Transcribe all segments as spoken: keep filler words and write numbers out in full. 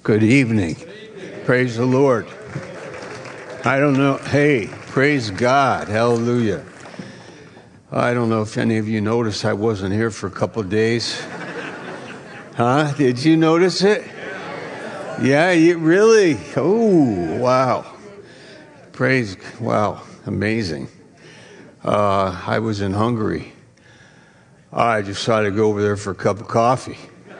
Good evening. Praise the Lord. I don't know. Hey, praise God. Hallelujah. I don't know if any of you noticed I wasn't here for a couple of days. Huh? Did you notice it? Yeah, you really? Oh, wow. Praise. Wow. Amazing. Uh, I was in Hungary. I decided to go over there for a cup of coffee.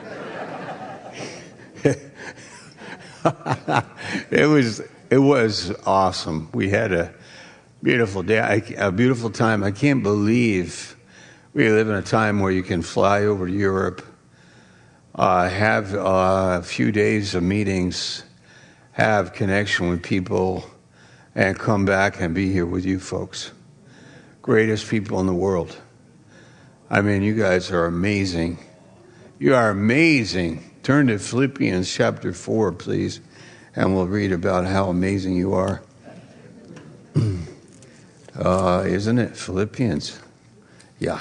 It was it was awesome. We had a beautiful day, a beautiful time. I can't believe we live in a time where you can fly over to Europe, uh, have uh, a few days of meetings, have connection with people, and come back and be here with you folks. Greatest people in the world. I mean, you guys are amazing. You are amazing. Turn to Philippians chapter four, please, and we'll read about how amazing you are. Uh, isn't it Philippians? Yeah.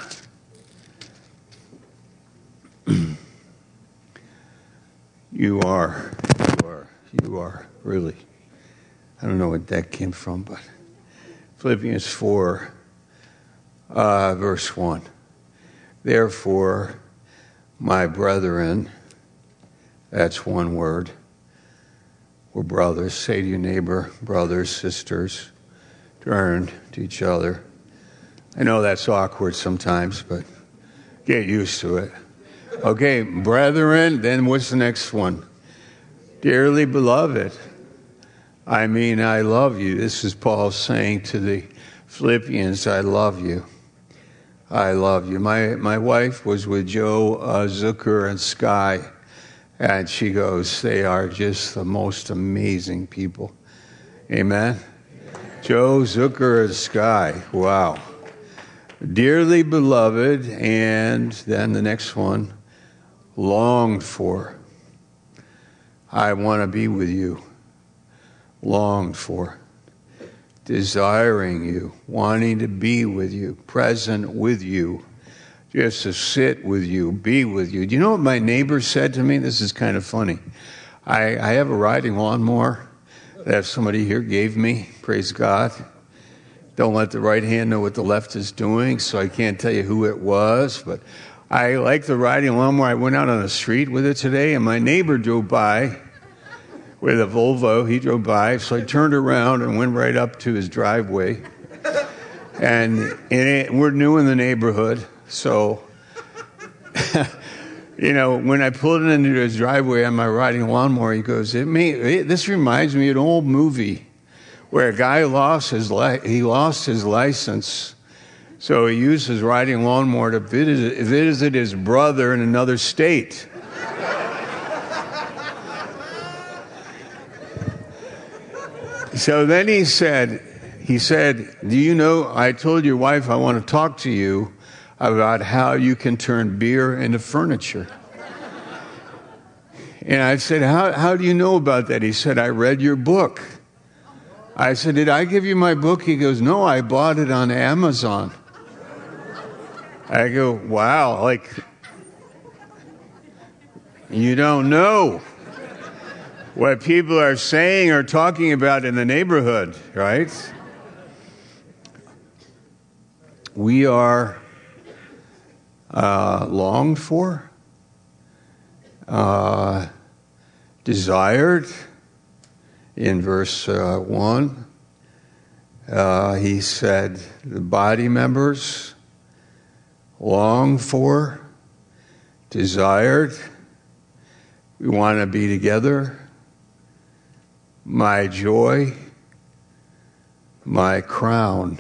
You are. You are. You are. Really. I don't know what that came from, but Philippians four, uh, verse one. Therefore, my brethren, that's one word. We're brothers. Say to your neighbor, brothers, sisters. Turn to each other. I know that's awkward sometimes, but get used to it. Okay, brethren, then what's the next one? Dearly beloved. I mean, I love you. This is Paul saying to the Philippians, I love you. I love you. My my wife was with Joe uh, Zucker and Sky. And she goes, they are just the most amazing people. Amen? Joe, Zucker, and Sky. Wow. Dearly beloved, and then the next one, longed for. I want to be with you. Longed for. Desiring you. Wanting to be with you. Present with you. Just to sit with you, be with you. Do you know what my neighbor said to me? This is kind of funny. I, I have a riding lawnmower that somebody here gave me. Praise God. Don't let the right hand know what the left is doing, so I can't tell you who it was. But I like the riding lawnmower. I went out on the street with it today, and my neighbor drove by with a Volvo. He drove by, so I turned around and went right up to his driveway. And, and it, we're new in the neighborhood. So, you know, when I pulled it into his driveway on my riding lawnmower, he goes, "It may, it, this reminds me of an old movie where a guy lost his li- he lost his license, so he used his riding lawnmower to visit, visit his brother in another state." So then he said, he said, "Do you know, I told your wife I want to talk to you about how you can turn beer into furniture." And I said, how, how do you know about that? He said, I read your book. I said, did I give you my book? He goes, no, I bought it on Amazon. I go, wow, like, you don't know what people are saying or talking about in the neighborhood, right? We are Uh, longed for, uh, desired. In verse uh, one, uh, he said, the body members longed for, desired. We want to be together. My joy, my crown.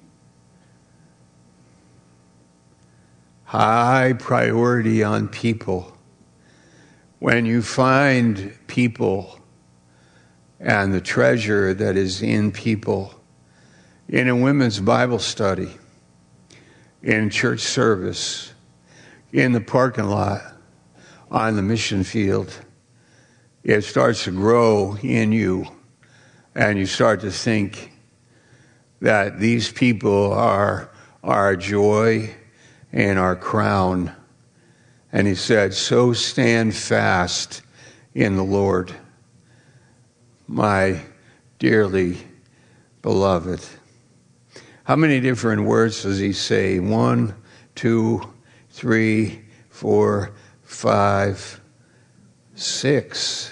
High priority on people. When you find people and the treasure that is in people, in a women's Bible study, in church service, in the parking lot, on the mission field, it starts to grow in you, and you start to think that these people are our joy and our crown. And he said, so stand fast in the Lord. my dearly beloved. How many different words does he say? One, two, three, four, five, six.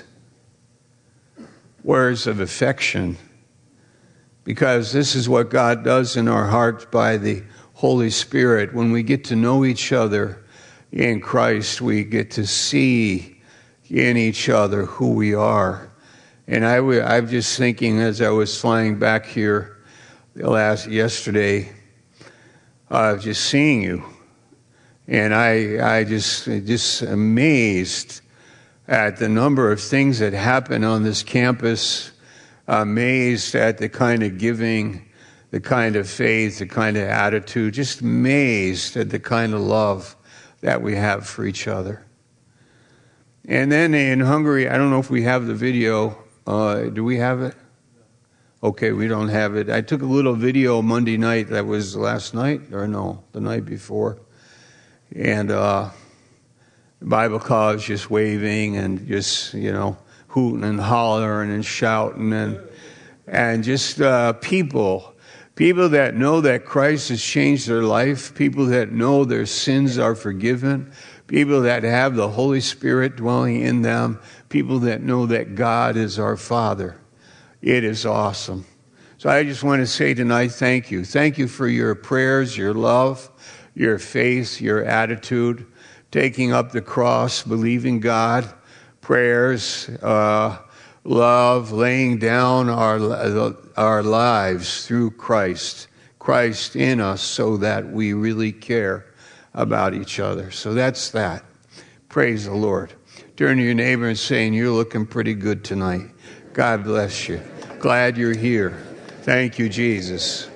Words of affection. Because this is what God does in our hearts by the Holy Spirit. When we get to know each other in Christ, we get to see in each other who we are. And I, I'm just thinking as I was flying back here last yesterday, uh, just seeing you. And I, I just, just amazed at the number of things that happen on this campus, amazed at the kind of giving, the kind of faith, the kind of attitude, just amazed at the kind of love that we have for each other. And then in Hungary, I don't know if we have the video. Uh, do we have it? Okay, we don't have it. I took a little video Monday night. That was last night, or no, the night before. And uh, the Bible college just waving and just, you know, hooting and hollering and shouting and and just uh, people, people that know that Christ has changed their life, people that know their sins are forgiven, people that have the Holy Spirit dwelling in them, people that know that God is our Father. It is awesome. So I just want to say tonight, thank you. Thank you for your prayers, your love, your faith, your attitude, taking up the cross, believing God, prayers, uh, love, laying down our, our lives through Christ, Christ in us so that we really care about each other. So that's that. Praise the Lord. Turn to your neighbor and saying, you're looking pretty good tonight. God bless you. Glad you're here. Thank you, Jesus.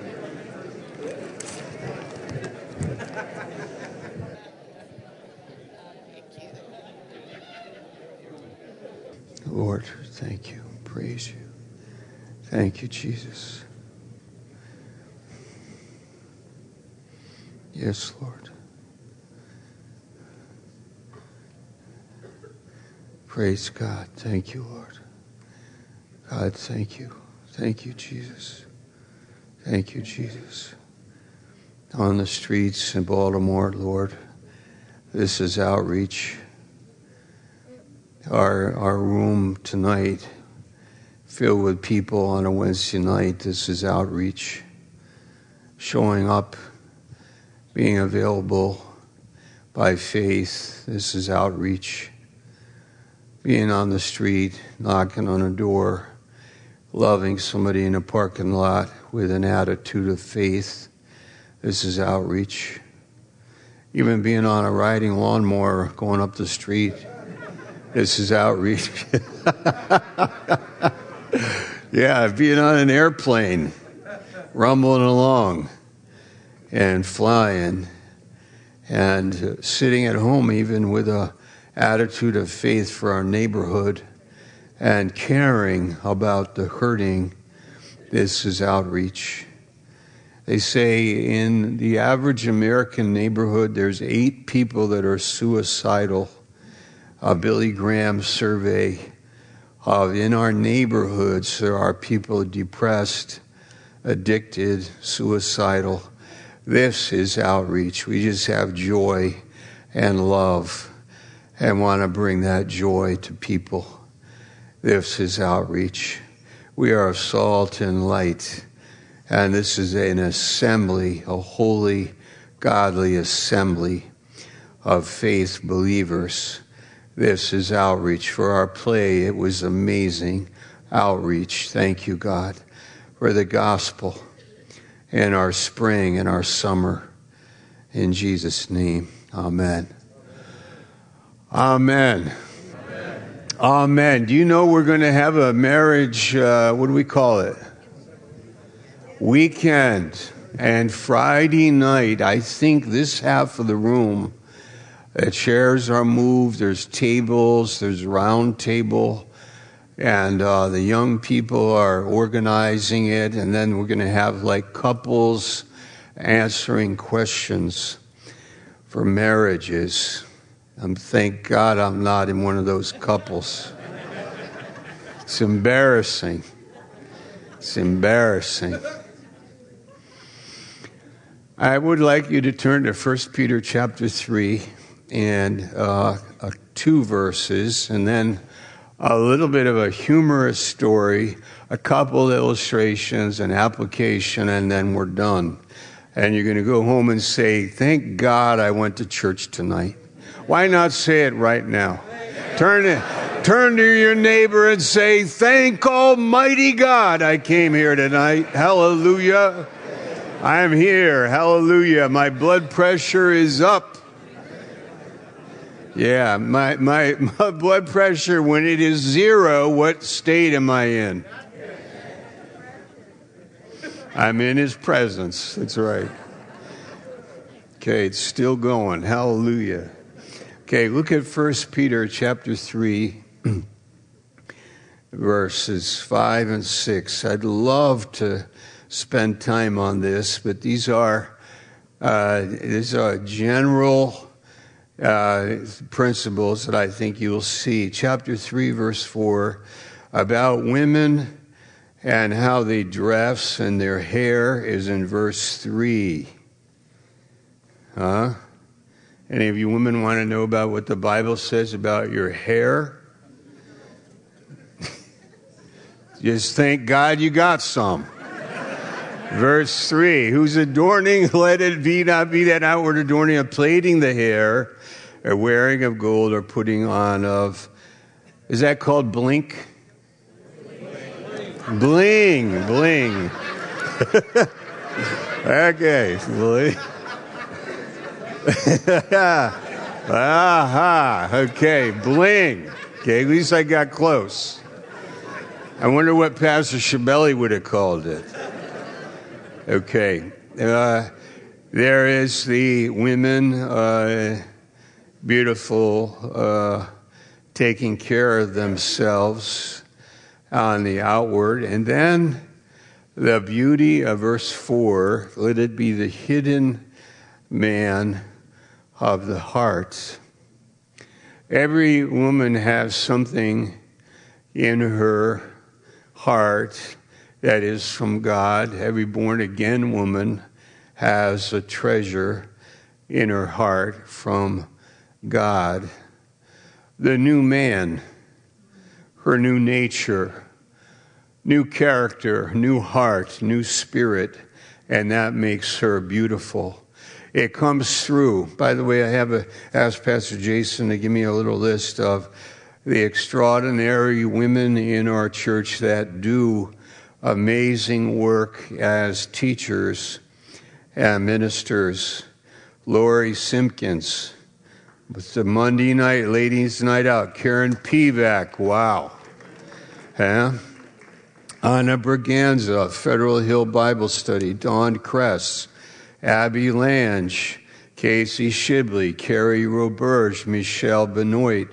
Lord, thank you. Praise you. Thank you, Jesus. Yes, Lord. Praise God. Thank you, Lord. God, thank you. Thank you, Jesus. Thank you, Jesus. On the streets in Baltimore, Lord, this is outreach. Our our room tonight filled with people on a Wednesday night. This is outreach. Showing up, being available by faith. This is outreach. Being on the street, knocking on a door, loving somebody in a parking lot with an attitude of faith. This is outreach. Even being on a riding lawnmower, going up the street. This is outreach. Yeah, being on an airplane, rumbling along and flying, and sitting at home even with a attitude of faith for our neighborhood and caring about the hurting. This is outreach. They say in the average American neighborhood, there's eight people that are suicidal. A Billy Graham survey of in our neighborhoods, there are people depressed, addicted, suicidal. This is outreach. We just have joy and love and want to bring that joy to people. This is outreach. We are salt and light. And this is an assembly, a holy, godly assembly of faith believers. This is outreach. For our play, it was amazing outreach. Thank you, God, for the gospel and our spring and our summer. In Jesus' name, amen. Amen. Amen. Amen. Do you know we're going to have a marriage, uh, what do we call it? Weekend. And Friday night, I think this half of the room, the chairs are moved, there's tables, there's round table, and uh, the young people are organizing it, and then we're going to have like couples answering questions for marriages. Um, thank God I'm not in one of those couples. It's embarrassing. It's embarrassing. I would like you to turn to First Peter chapter three and uh, uh, two verses, and then a little bit of a humorous story, a couple illustrations, an application, and then we're done. And you're going to go home and say, thank God I went to church tonight. Why not say it right now? Turn it. Turn to your neighbor and say, thank Almighty God I came here tonight. Hallelujah. I am here. Hallelujah. My blood pressure is up. Yeah, my, my, my blood pressure, when it is zero, what state am I in? I'm in His presence. That's right. Okay, it's still going. Hallelujah. Okay, look at First Peter chapter three. Verses five and six. I'd love to spend time on this, but these are uh, these are general uh, principles that I think you'll see. Chapter three, verse four, about women and how they dress and their hair is in verse three. Huh? Any of you women want to know about what the Bible says about your hair? Just thank God you got some. Verse three, whose adorning, let it be not be that outward adorning of plaiting the hair, or wearing of gold, or putting on of, is that called blink? Bling, bling. Okay, bling. Aha, okay, bling. Okay, at least I got close. I wonder what Pastor Shabelli would have called it. Okay. Uh, there is the women, uh, beautiful, uh, taking care of themselves on the outward. And then the beauty of verse four, let it be the hidden man of the heart. Every woman has something in her heart that is from God. Every born-again woman has a treasure in her heart from God. The new man, her new nature, new character, new heart, new spirit, and that makes her beautiful. It comes through. By the way, I have a, asked Pastor Jason to give me a little list of the extraordinary women in our church that do amazing work as teachers and ministers. Lori Simpkins with the Monday night, ladies' night out. Karen Pivac, wow. Huh? Anna Braganza, Federal Hill Bible Study. Dawn Kress, Abby Lange, Casey Shibley, Carrie Roberge, Michelle Benoit.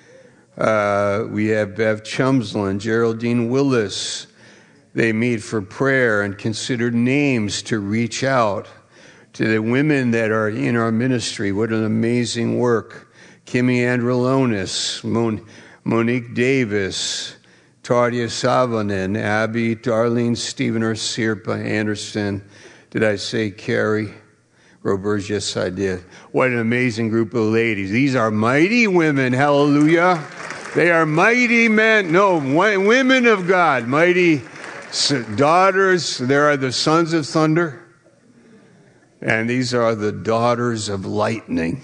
Uh, we have Bev Chumsland, Geraldine Willis. They meet for prayer and consider names to reach out to the women that are in our ministry. What an amazing work. Kimmy Androlonis, Mon- Monique Davis, Tardia Savanen, Abby, Darlene Stevener, Sirpa Anderson. Did I say Carrie Roberge? Yes, I did. What an amazing group of ladies. These are mighty women. Hallelujah. They are mighty men. No, women of God. Mighty daughters. There are the sons of thunder. And these are the daughters of lightning.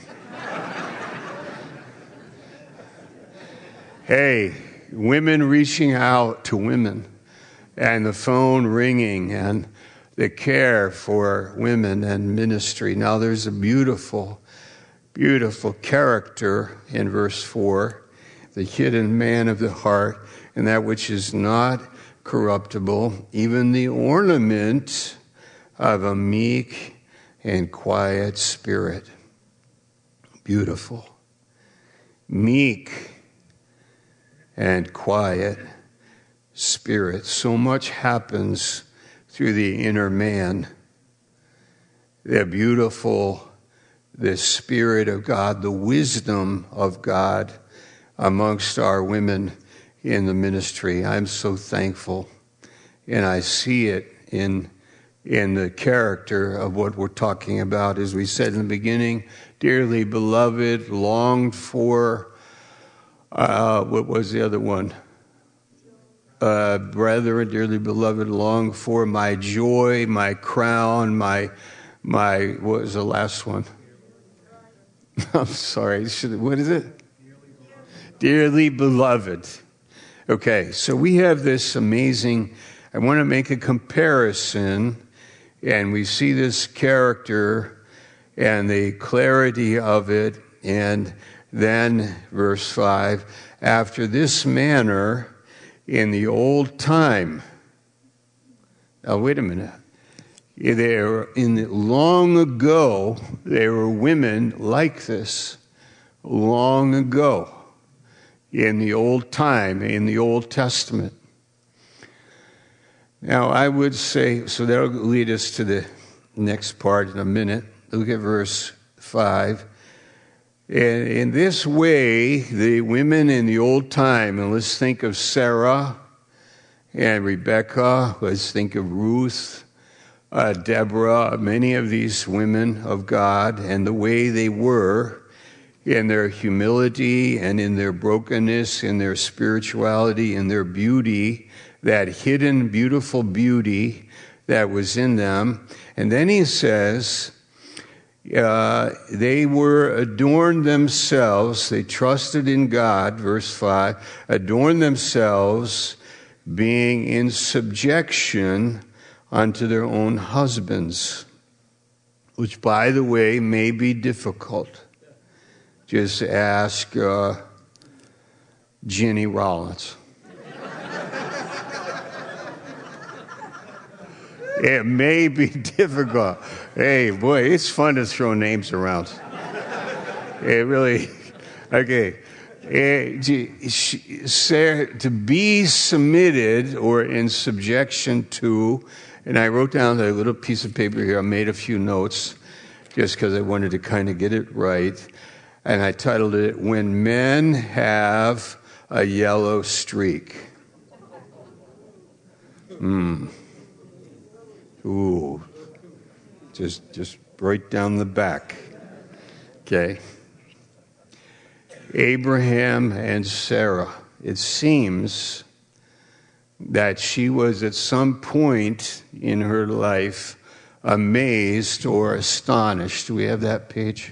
Hey, women reaching out to women. And the phone ringing. And the care for women and ministry. Now there's a beautiful, beautiful character in verse four. The hidden man of the heart, and that which is not corruptible, even the ornament of a meek and quiet spirit. Beautiful. Meek and quiet spirit. So much happens through the inner man. The beautiful, the Spirit of God, the wisdom of God amongst our women in the ministry. I'm so thankful, and I see it in in the character of what we're talking about. As we said in the beginning, dearly beloved, longed for, uh, what was the other one? Uh, brethren, dearly beloved, longed for, my joy, my crown, my, my, what was the last one? I'm sorry, should, what is it? Dearly beloved. Okay, so we have this amazing, I want to make a comparison. And we see this character and the clarity of it. And then, verse five, after this manner in the old time. Now, wait a minute. There, in the, long ago, there were women like this. Long ago. In the old time, in the Old Testament. Now, I would say, so that'll lead us to the next part in a minute. Look at verse five. And in this way, the women in the old time, and let's think of Sarah and Rebecca, let's think of Ruth, uh, Deborah, many of these women of God, and the way they were in their humility and in their brokenness, in their spirituality, in their beauty, that hidden, beautiful beauty that was in them. And then he says, uh, they were adorned themselves, they trusted in God, verse five, adorned themselves, being in subjection unto their own husbands, which, by the way, may be difficult. Just ask uh, Jenny Rollins. It may be difficult. Hey, boy, it's fun to throw names around. It really, okay. To be submitted or in subjection to, and I wrote down a little piece of paper here. I made a few notes just because I wanted to kind of get it right. And I titled it, When Men Have a Yellow Streak. Hmm. Ooh, just just right down the back. Okay. Abraham and Sarah. It seems that she was at some point in her life amazed or astonished. Do we have that page?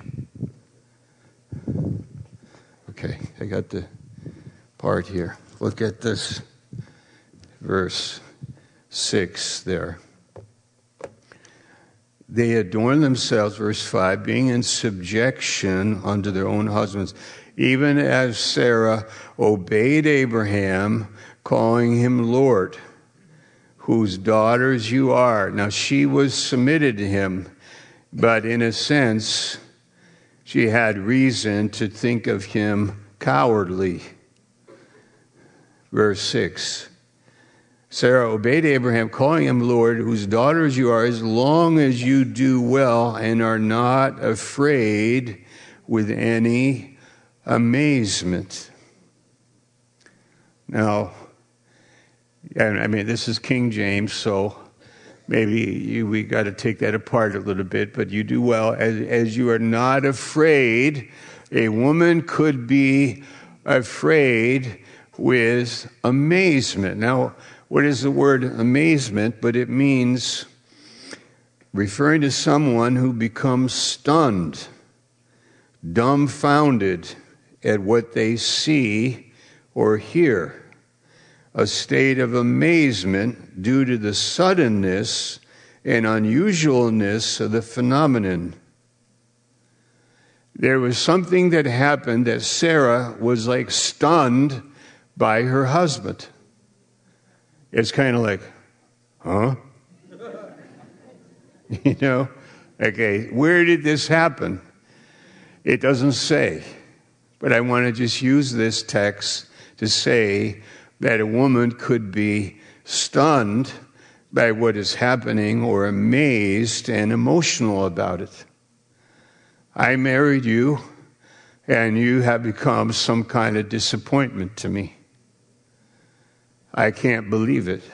Okay, I got the part here. Look at this verse six there. They adorn themselves, verse five, being in subjection unto their own husbands, even as Sarah obeyed Abraham, calling him Lord, whose daughters you are. Now, she was submitted to him, but in a sense, she had reason to think of him cowardly. Verse six. Sarah obeyed Abraham, calling him Lord, whose daughters you are, as long as you do well and are not afraid with any amazement. Now, I mean, this is King James, so maybe you, we got to take that apart a little bit, but you do well as, as you are not afraid. A woman could be afraid with amazement. Now, what is the word amazement? But it means referring to someone who becomes stunned, dumbfounded at what they see or hear. A state of amazement due to the suddenness and unusualness of the phenomenon. There was something that happened that Sarah was like stunned by her husband. It's kind of like, huh? You know? Okay, where did this happen? It doesn't say. But I want to just use this text to say that a woman could be stunned by what is happening or amazed and emotional about it. I married you, and you have become some kind of disappointment to me. I can't believe it.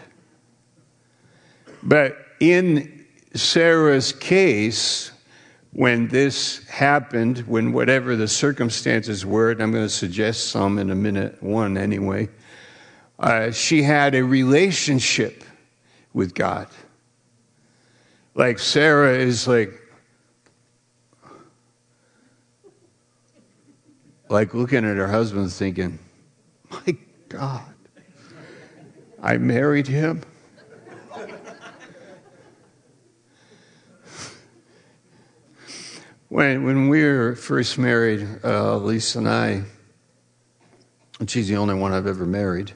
But in Sarah's case, when this happened, when whatever the circumstances were, and I'm going to suggest some in a minute, one anyway, uh, she had a relationship with God. Like Sarah is like, like looking at her husband thinking, my God, I married him? When when we were first married, uh, Lisa and I, and she's the only one I've ever married.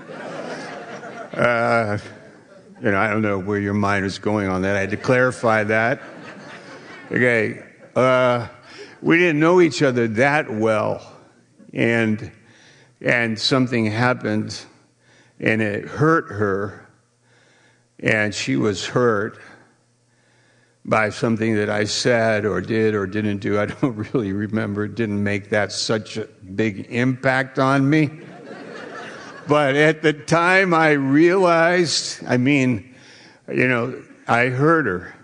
Uh, you know, I don't know where your mind is going on that. I had to clarify that. Okay, uh, we didn't know each other that well, and and something happened, and it hurt her, and she was hurt by something that I said or did or didn't do. I don't really remember. It didn't make that such a big impact on me. But at the time I realized, I mean, you know, I hurt her.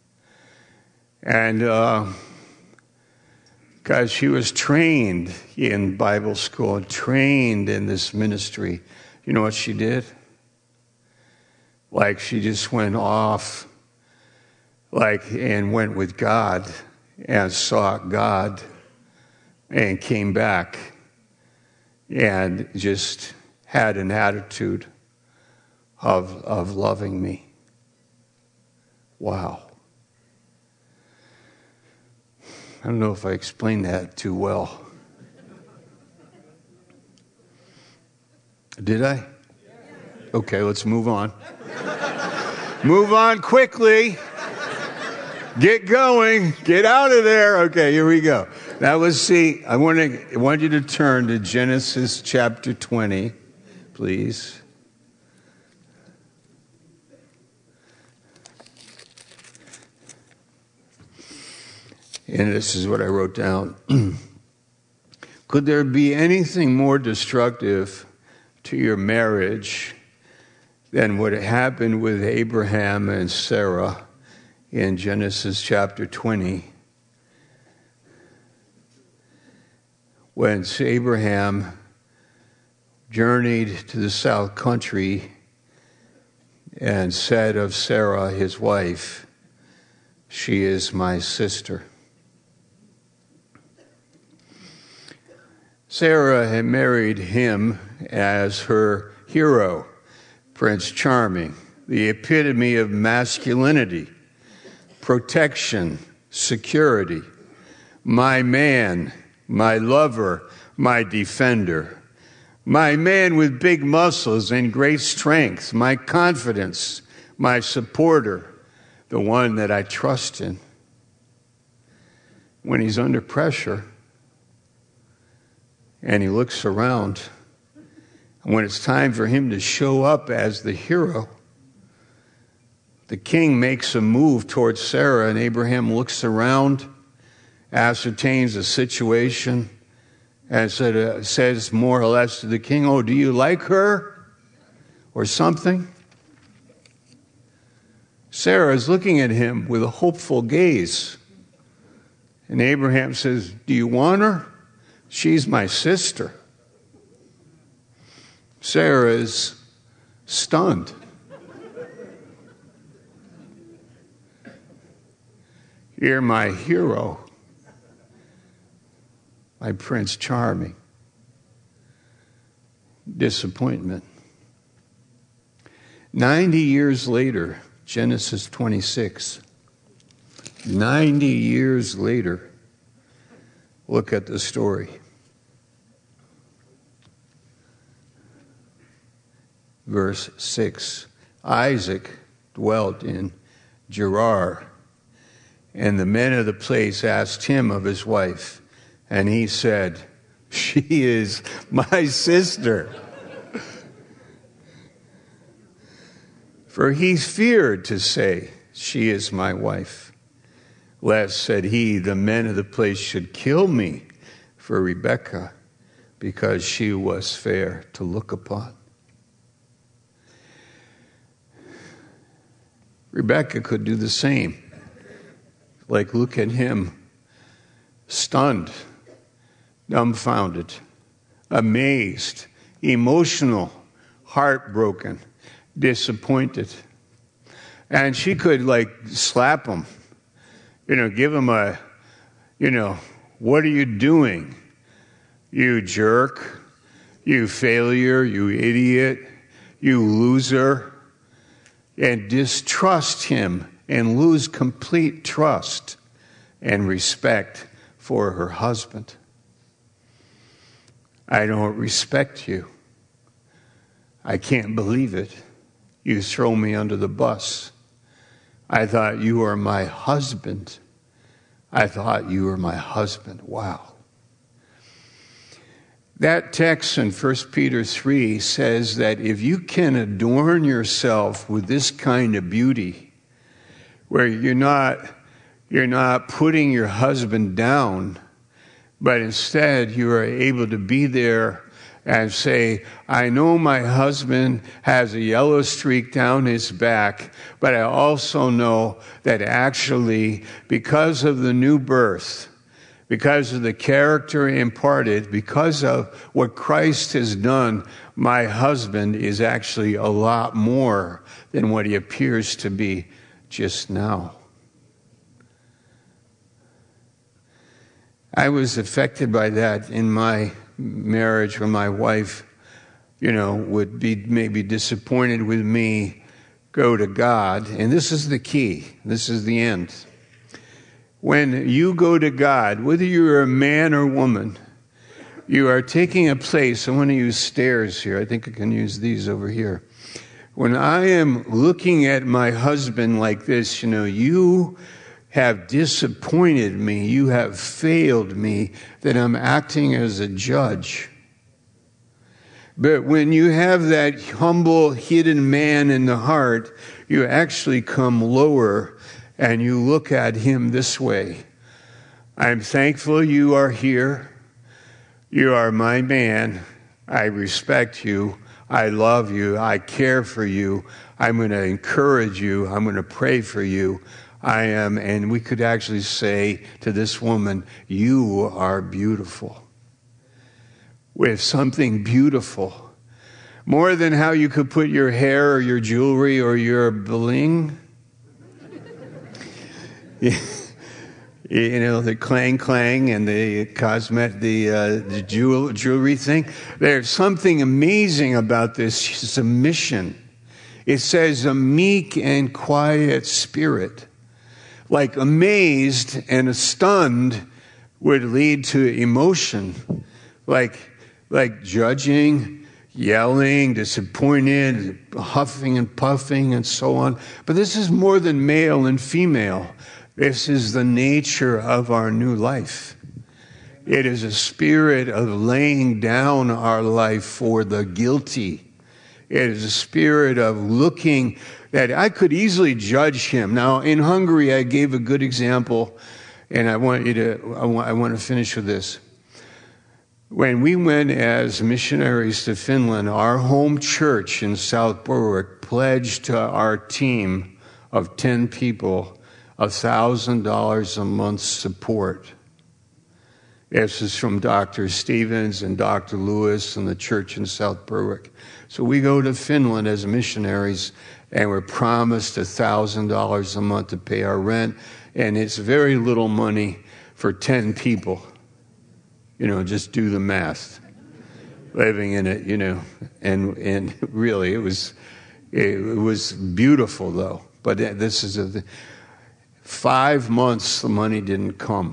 And because uh, she was trained in Bible school, trained in this ministry, you know what she did? Like she just went off Like, and went with God and sought God and came back and just had an attitude of, of loving me. Wow. I don't know if I explained that too well. Did I? Okay, let's move on. Move on quickly. Get going. Get out of there. Okay, here we go. Now let's see. I want to I want you to turn to Genesis chapter twenty, please. And this is what I wrote down. Could there be anything more destructive to your marriage than what happened with Abraham and Sarah in Genesis chapter twenty, when Abraham journeyed to the south country and said of Sarah, his wife, she is my sister. Sarah had married him as her hero, Prince Charming, the epitome of masculinity, protection, security, my man, my lover, my defender, my man with big muscles and great strength, my confidence, my supporter, the one that I trust in. When he's under pressure and he looks around, and when it's time for him to show up as the hero, the king makes a move towards Sarah, and Abraham looks around, ascertains the situation, and said, uh, says more or less to the king, oh, do you like her? Or something? Sarah is looking at him with a hopeful gaze. And Abraham says, do you want her? She's my sister. Sarah is stunned. You're my hero, my Prince Charming. Disappointment. Ninety years later, Genesis twenty-six. Ninety years later, look at the story. Verse six. Isaac dwelt in Gerar, and the men of the place asked him of his wife, and he said, she is my sister. For he feared to say, she is my wife. Lest, said he, the men of the place should kill me for Rebekah, because she was fair to look upon. Rebecca could do the same. Like, look at him, stunned, dumbfounded, amazed, emotional, heartbroken, disappointed. And she could, like, slap him, you know, give him a, you know, what are you doing? You jerk, you failure, you idiot, you loser, and distrust him and lose complete trust and respect for her husband. I don't respect you. I can't believe it. You throw me under the bus. I thought you were my husband. I thought you were my husband. Wow. That text in First Peter three says that if you can adorn yourself with this kind of beauty, where you're not, you're not putting your husband down, but instead you are able to be there and say, I know my husband has a yellow streak down his back, but I also know that actually, because of the new birth, because of the character imparted, because of what Christ has done, my husband is actually a lot more than what he appears to be just now. I was affected by that in my marriage when my wife, you know, would be maybe disappointed with me, go to God. And this is the key. This is the end. When you go to God, whether you're a man or woman, you are taking a place. I want to use stairs here. I think I can use these over here. When I am looking at my husband like this, you know, you have disappointed me, you have failed me, that I'm acting as a judge. But when you have that humble, hidden man in the heart, you actually come lower and you look at him this way. I'm thankful you are here. You are my man. I respect you. I love you. I care for you. I'm going to encourage you. I'm going to pray for you. I am, and we could actually say to this woman, you are beautiful. With something beautiful. More than how you could put your hair or your jewelry or your bling. You know, the clang clang and the cosmetic, the, uh, the jewel, jewelry thing. There's something amazing about this submission. It says a meek and quiet spirit. Like amazed and stunned would lead to emotion. Like, like judging, yelling, disappointed, huffing and puffing and so on. But this is more than male and female. This is the nature of our new life. It is a spirit of laying down our life for the guilty. It is a spirit of looking that I could easily judge him. Now, in Hungary, I gave a good example, and I want you to, I want, I want to finish with this. When we went as missionaries to Finland, our home church in South Berwick pledged to our team of ten people one thousand dollars a month support. This is from Doctor Stevens and Doctor Lewis and the church in South Berwick. So we go to Finland as missionaries, and we're promised one thousand dollars a month to pay our rent, and it's very little money for ten people. You know, just do the math. Living in it, you know, and and really it was it was beautiful though. But this is a five months the money didn't come.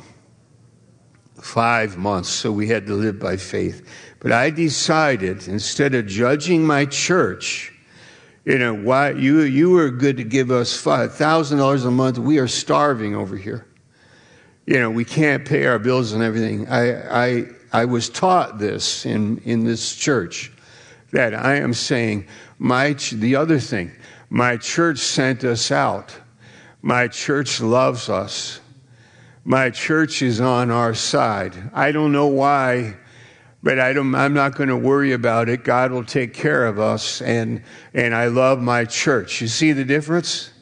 Five months, so we had to live by faith. But I decided, instead of judging my church, you know, why you you were good to give us five thousand dollars a month. We are starving over here. You know, we can't pay our bills and everything. I I I was taught this in in this church, that I am saying my the other thing. My church sent us out. My church loves us. My church is on our side. I don't know why, but I don't, I'm not going to worry about it. God will take care of us, and, and I love my church. You see the difference?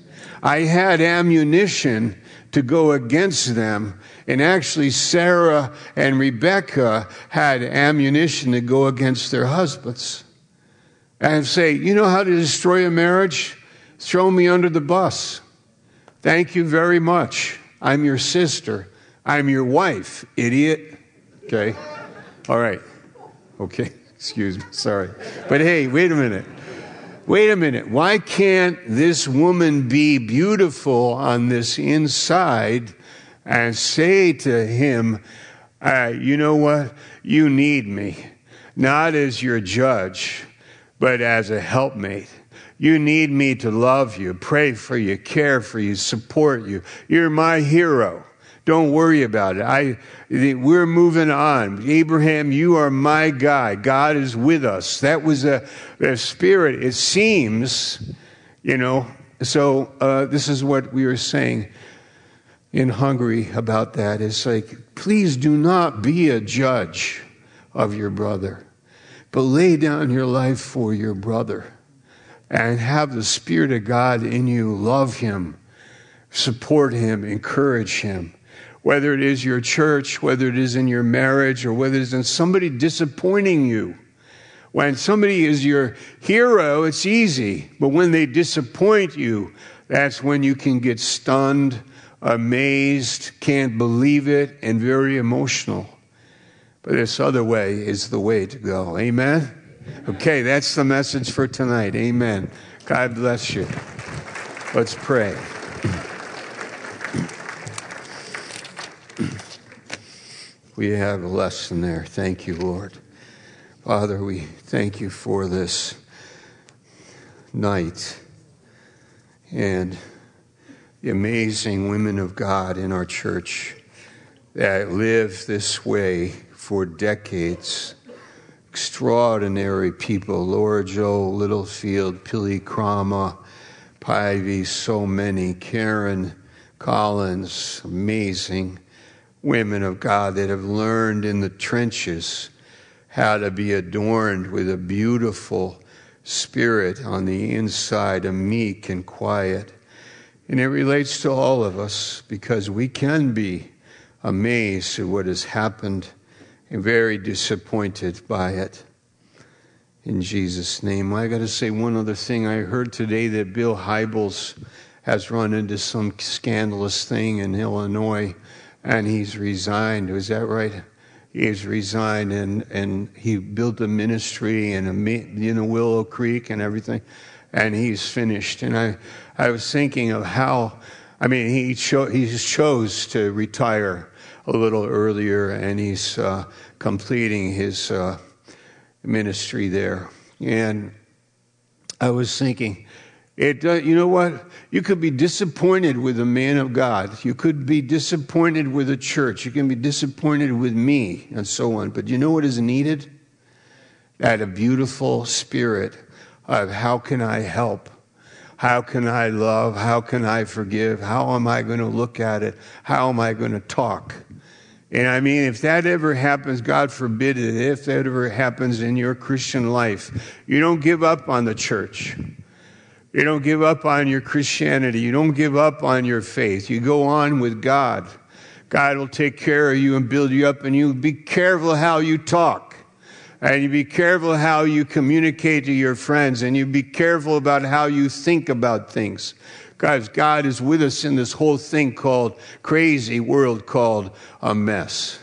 I had ammunition to go against them. And actually, Sarah and Rebecca had ammunition to go against their husbands. And say, you know how to destroy a marriage? Throw me under the bus. Thank you very much. I'm your sister. I'm your wife, idiot. Okay? All right. Okay. Excuse me. Sorry. But hey, wait a minute. Wait a minute. Why can't this woman be beautiful on this inside and say to him, uh, you know what? You need me. Not as your judge, but as a helpmate. You need me to love you, pray for you, care for you, support you. You're my hero. Don't worry about it. I, we're moving on. Abraham, you are my guy. God is with us. That was a, a spirit, it seems, you know. So uh, this is what we were saying in Hungary about that. It's like, please do not be a judge of your brother, but lay down your life for your brother and have the Spirit of God in you. Love him, support him, encourage him. Whether it is your church, whether it is in your marriage, or whether it is in somebody disappointing you. When somebody is your hero, it's easy. But when they disappoint you, that's when you can get stunned, amazed, can't believe it, and very emotional. But this other way is the way to go. Amen? Okay, that's the message for tonight. Amen. God bless you. Let's pray. We have a lesson there. Thank you, Lord. Father, we thank you for this night and the amazing women of God in our church that live this way for decades. Extraordinary people. Laura Jo Littlefield, Pili Krama, Pivy, so many. Karen Collins, amazing women of God that have learned in the trenches how to be adorned with a beautiful spirit on the inside, a meek and quiet. And it relates to all of us because we can be amazed at what has happened and very disappointed by it. In Jesus' name. I got to say one other thing. I heard today that Bill Hybels has run into some scandalous thing in Illinois, and he's resigned. Was that right? He's resigned, and, and he built a ministry in, a, in a Willow Creek and everything, and he's finished. And I, I was thinking of how, I mean, he, cho- he chose to retire a little earlier, and he's uh, completing his uh, ministry there. And I was thinking, it, uh, you know what? You could be disappointed with a man of God. You could be disappointed with a church. You can be disappointed with me and so on. But you know what is needed? That a beautiful spirit of how can I help? How can I love? How can I forgive? How am I going to look at it? How am I going to talk? And I mean, if that ever happens, God forbid it, if that ever happens in your Christian life, you don't give up on the church. You don't give up on your Christianity. You don't give up on your faith. You go on with God. God will take care of you and build you up, and you be careful how you talk. And you be careful how you communicate to your friends, and you be careful about how you think about things. Guys, God is with us in this whole thing called crazy world called a mess.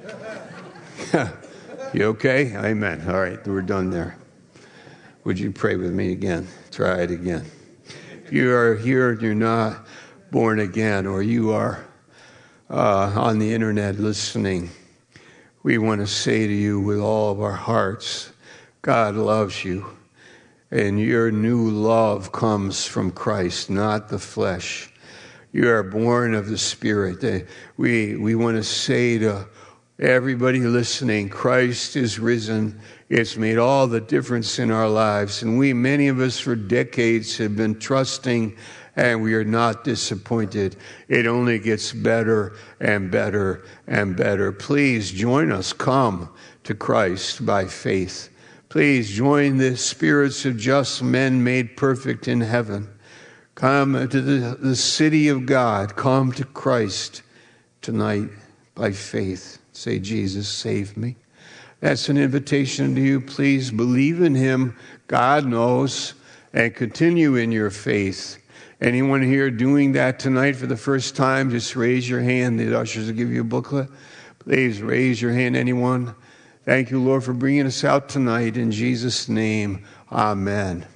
You okay? Amen. All right, we're done there. Would you pray with me again? Try it again. If you are here and you're not born again, or you are uh, on the internet listening, we want to say to you with all of our hearts, God loves you. And your new love comes from Christ, not the flesh. You are born of the Spirit. We, we want to say to everybody listening, Christ is risen. It's made all the difference in our lives. And we, many of us for decades, have been trusting, and we are not disappointed. It only gets better and better and better. Please join us. Come to Christ by faith. Please join the spirits of just men made perfect in heaven. Come to the, the city of God. Come to Christ tonight by faith. Say, Jesus, save me. That's an invitation to you. Please believe in him. God knows. And continue in your faith. Anyone here doing that tonight for the first time, just raise your hand. The ushers will give you a booklet. Please raise your hand, anyone. Thank you, Lord, for bringing us out tonight. In Jesus' name, amen.